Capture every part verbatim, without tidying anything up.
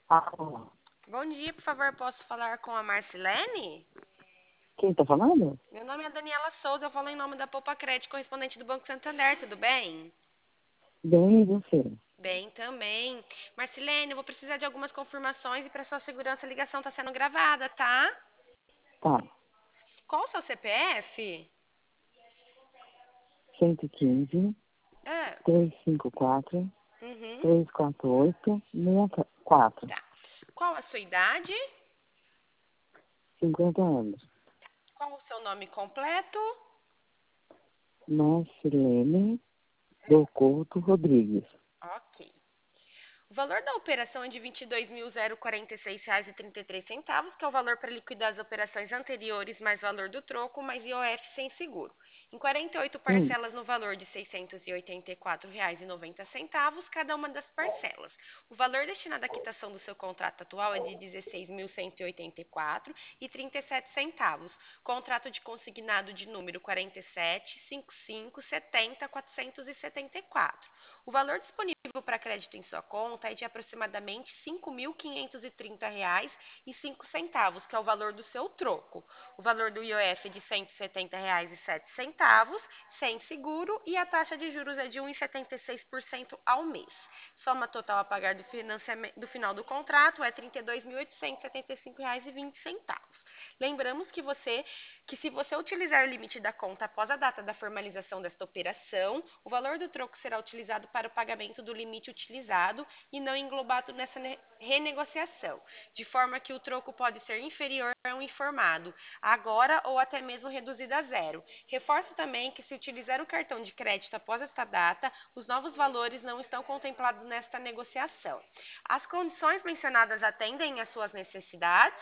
Ah, Bom dia, por favor, posso falar com a Marcilene? quem tá falando? Meu nome é Daniela Souza, eu falo em nome da Poupa Crédito, correspondente do Banco Santander, tudo bem? Bem, e você? Bem também. Marcilene, eu vou precisar de algumas confirmações e para sua segurança a ligação está sendo gravada, tá? Tá. Qual o seu C P F? cento e quinze, Ah, trezentos e cinquenta e quatro, uhum, trezentos e quarenta e oito, sessenta e quatro. tá. Qual a sua idade? cinquenta anos. Qual o seu nome completo? Marcilene do Couto Rodrigues. Ok. O valor da operação é de vinte e dois mil e quarenta e seis reais e trinta e três centavos, que é o valor para liquidar as operações anteriores, mais valor do troco, mais I O F sem seguro. Em quarenta e oito Sim, parcelas no valor de seiscentos e oitenta e quatro reais e noventa centavos cada uma das parcelas. O valor destinado à quitação do seu contrato atual é de dezesseis mil cento e oitenta e quatro reais e trinta e sete centavos. Contrato de consignado de número quarenta e sete, cinquenta e cinco, setenta, quatrocentos e setenta e quatro. O valor disponível para crédito em sua conta é de aproximadamente cinco mil quinhentos e trinta reais e cinco centavos, que é o valor do seu troco. O valor do I O F é de cento e setenta reais e sete centavos, sem seguro, e a taxa de juros é de um vírgula setenta e seis por cento ao mês. Soma total a pagar do, financiamento, do final do contrato é trinta e dois mil oitocentos e setenta e cinco reais e vinte centavos. Lembramos que você que se você utilizar o limite da conta após a data da formalização desta operação, o valor do troco será utilizado para o pagamento do limite utilizado e não englobado nessa renegociação, de forma que o troco pode ser inferior ao informado, agora ou até mesmo reduzido a zero. Reforço também que se utilizar o cartão de crédito após esta data, os novos valores não estão contemplados nesta negociação. As condições mencionadas atendem às suas necessidades?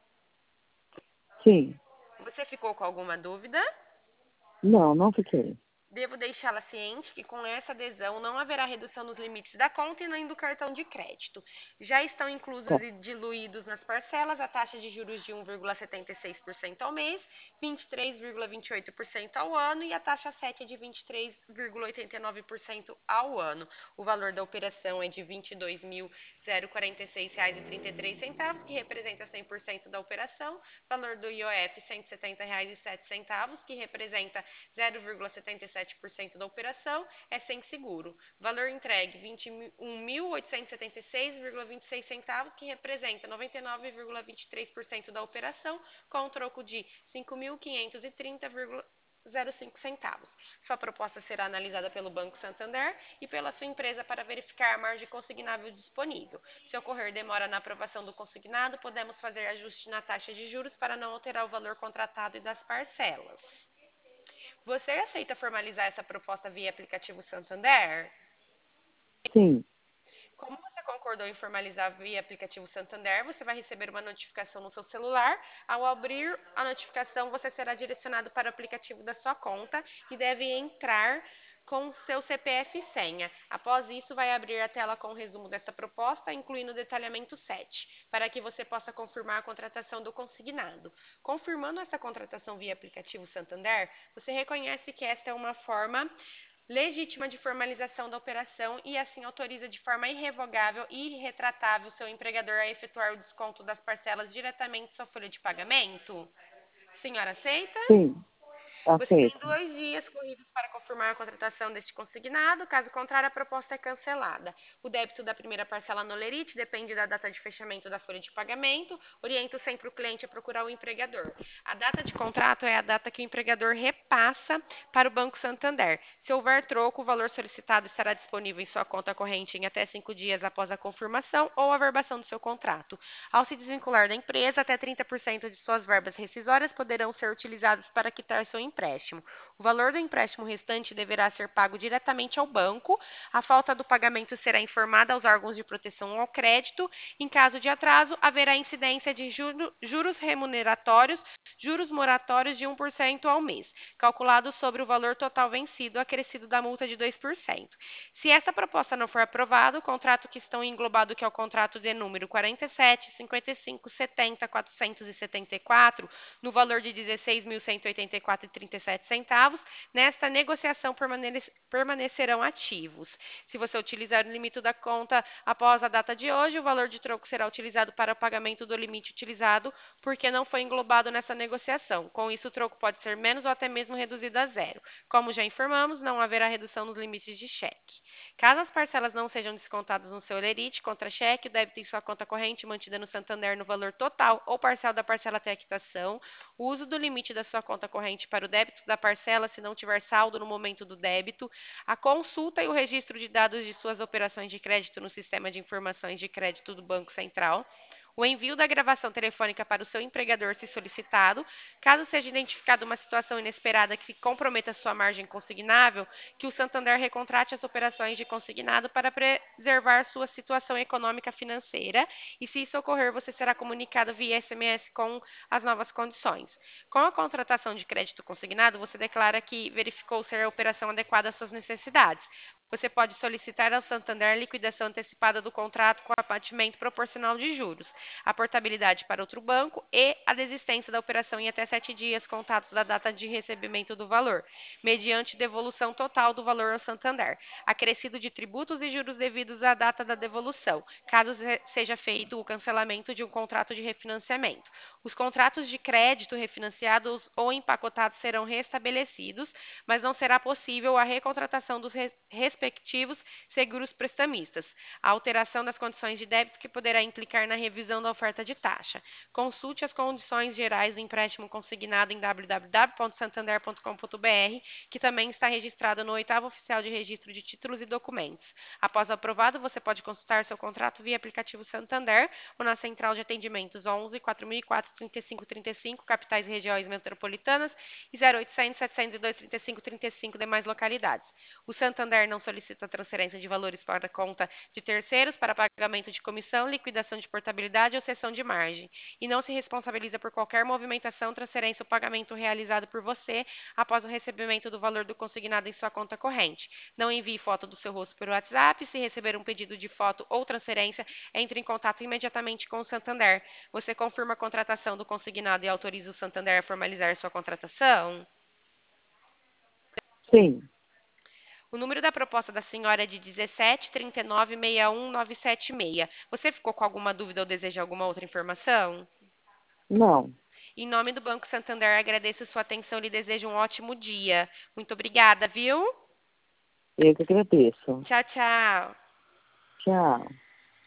sim. Você ficou com alguma dúvida? Não, não fiquei. Devo deixá-la ciente que com essa adesão não haverá redução nos limites da conta e nem do cartão de crédito. Já estão inclusos Tá. e diluídos nas parcelas a taxa de juros de um vírgula setenta e seis por cento ao mês, vinte e três vírgula vinte e oito por cento ao ano e a taxa sete é de vinte e três vírgula oitenta e nove por cento ao ano. O valor da operação é de vinte e dois mil e quarenta e seis reais e trinta e três centavos, que representa cem por cento da operação. Valor do I O F cento e setenta reais e sete centavos, que representa zero vírgula setenta e sete por cento da operação, é sem seguro. Valor entregue vinte e um mil oitocentos e setenta e seis vírgula vinte e seis centavos, que representa noventa e nove vírgula vinte e três por cento da operação, com um troco de cinco mil quinhentos e trinta vírgula zero cinco centavos. Sua proposta será analisada pelo Banco Santander e pela sua empresa para verificar a margem consignável disponível. Se ocorrer demora na aprovação do consignado, podemos fazer ajuste na taxa de juros para não alterar o valor contratado e das parcelas. Você aceita formalizar essa proposta via aplicativo Santander? Sim, Como você concordou em formalizar via aplicativo Santander, você vai receber uma notificação no seu celular. Ao abrir a notificação, você será direcionado para o aplicativo da sua conta e deve entrar com seu C P F e senha. Após isso, vai abrir a tela com o resumo desta proposta, incluindo o detalhamento sete, para que você possa confirmar a contratação do consignado. Confirmando essa contratação via aplicativo Santander, você reconhece que esta é uma forma legítima de formalização da operação e assim autoriza de forma irrevogável e irretratável seu empregador a efetuar o desconto das parcelas diretamente em sua folha de pagamento? Senhora aceita? sim, Você tem aceito. dois dias corridos para confirmar a contratação deste consignado, caso contrário, a proposta é cancelada. O débito da primeira parcela no Lerite depende da data de fechamento da folha de pagamento. Oriento sempre o cliente a procurar o empregador. A data de contrato é a data que o empregador repassa para o Banco Santander. Se houver troco, o valor solicitado estará disponível em sua conta corrente em até cinco dias após a confirmação ou averbação do seu contrato. Ao se desvincular da empresa, até trinta por cento de suas verbas rescisórias poderão ser utilizadas para quitar seu empréstimo. O valor do empréstimo restante deverá ser pago diretamente ao banco. A falta do pagamento será informada aos órgãos de proteção ao crédito. Em caso de atraso, haverá incidência de juro, juros remuneratórios, juros moratórios de um por cento ao mês, calculado sobre o valor total vencido, acrescido da multa de dois por cento. Se esta proposta não for aprovada, o contrato que estão englobado, que é o contrato de número quarenta e sete, cinquenta e cinco, setenta, quatrocentos e setenta e quatro, no valor de dezesseis mil cento e oitenta e quatro vírgula trinta e sete centavos. Nesta negociação permanecerão ativos. Se você utilizar o limite da conta após a data de hoje, o valor de troco será utilizado para o pagamento do limite utilizado porque não foi englobado nessa negociação. Com isso, o troco pode ser menos ou até mesmo reduzido a zero. Como já informamos, não haverá redução nos limites de cheque. Caso as parcelas não sejam descontadas no seu lerite contra cheque, o débito em sua conta corrente mantida no Santander no valor total ou parcial da parcela até a quitação, o uso do limite da sua conta corrente para o débito da parcela se não tiver saldo no momento do débito, a consulta e o registro de dados de suas operações de crédito no sistema de informações de crédito do Banco Central, o envio da gravação telefônica para o seu empregador se solicitado, caso seja identificada uma situação inesperada que comprometa sua margem consignável, que o Santander recontrate as operações de consignado para preservar sua situação econômica financeira e, se isso ocorrer, você será comunicado via S M S com as novas condições. Com a contratação de crédito consignado, você declara que verificou ser a operação adequada às suas necessidades. Você pode solicitar ao Santander liquidação antecipada do contrato com abatimento proporcional de juros, a portabilidade para outro banco e a desistência da operação em até sete dias contados da data de recebimento do valor, mediante devolução total do valor ao Santander, acrescido de tributos e juros devidos à data da devolução, caso seja feito o cancelamento de um contrato de refinanciamento. Os contratos de crédito refinanciados ou empacotados serão restabelecidos, mas não será possível a recontratação dos respectivos seguros prestamistas, a alteração das condições de débito que poderá implicar na revisão da oferta de taxa. Consulte as condições gerais do empréstimo consignado em w w w ponto santander ponto com ponto b r, que também está registrado no oitavo Oficial de Registro de Títulos e Documentos. Após aprovado, você pode consultar seu contrato via aplicativo Santander ou na central de atendimentos onze, quatro mil e quatro, trinta e cinco trinta e cinco, capitais e regiões metropolitanas, e zero oitocentos, setecentos e dois, trinta e cinco trinta e cinco, demais localidades. O Santander não solicita transferência de valores para conta de terceiros para pagamento de comissão, liquidação de portabilidade ou cessão de margem, e não se responsabiliza por qualquer movimentação, transferência ou pagamento realizado por você após o recebimento do valor do consignado em sua conta corrente. Não envie foto do seu rosto por WhatsApp. Se receber um pedido de foto ou transferência, entre em contato imediatamente com o Santander. Você confirma a contratação do consignado e autoriza o Santander a formalizar sua contratação? Sim. O número da proposta da senhora é de dezessete, trinta e nove, sessenta e um, novecentos e setenta e seis. Você ficou com alguma dúvida ou deseja alguma outra informação? Não. Em nome do Banco Santander, agradeço sua atenção e lhe desejo um ótimo dia. Muito obrigada, viu? Eu que agradeço. Tchau, tchau. Tchau.